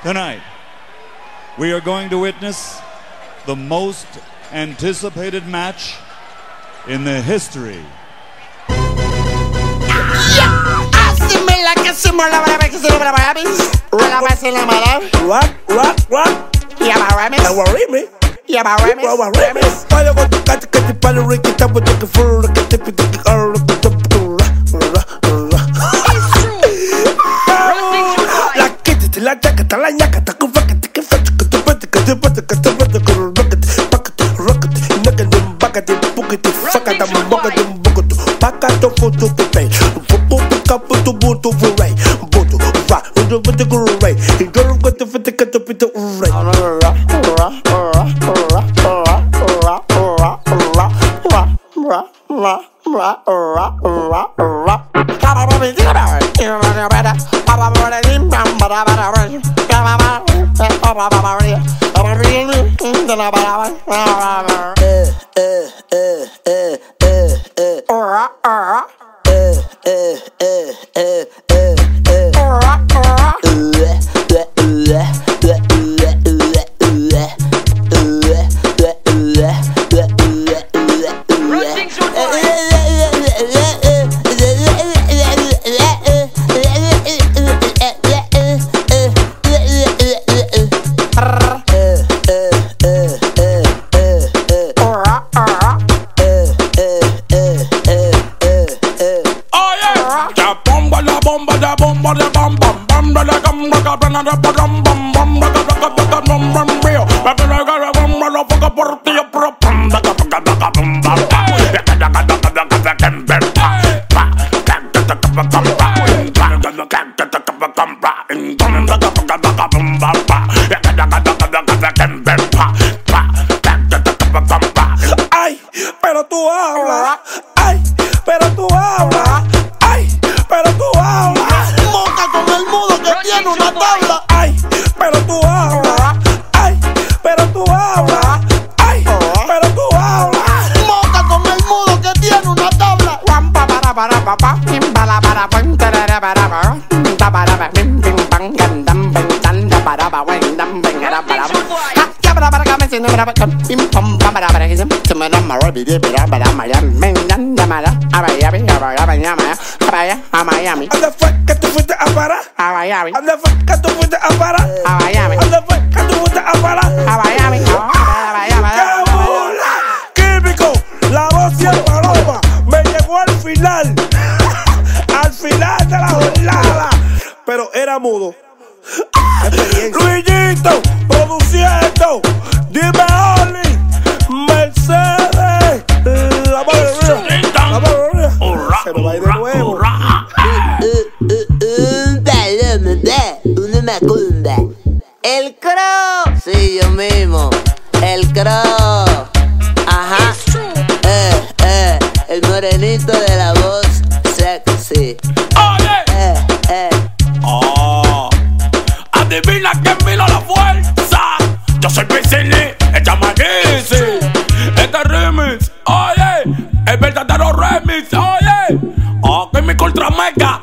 Tonight, we are going to witness the most anticipated match in the history. La chaca, la ñaca, ¿Dónde fue que tú fuiste a parar? A Miami. ¿Dónde fue que tú fuiste a parar? A Miami. ¿Dónde fue que tú fuiste a parar? A Miami. ¡Qué bola! Químico, la voz y el paloma me llegó al final. Al final de la jornada. Pero era mudo. Luisito, produciendo. Dime Oli, Mercedes. La mayoría. Se me va a ir de nuevo. Una macumba. El Crow. Sí, yo mismo. El Crow. Ajá. El morenito de la voz sexy. Oye. Adivina quién vino a la fuerza. Yo soy Vicini, el chamaquisi. Este remix, oye. El verdadero remix, oye. Aquí mi ultra mega.